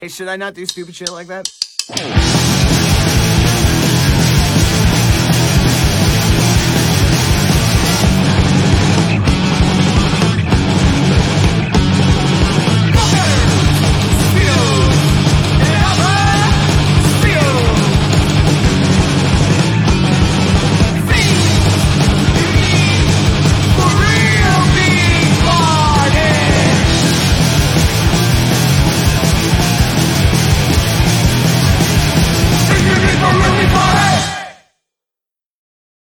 Hey, should I not do stupid shit like that?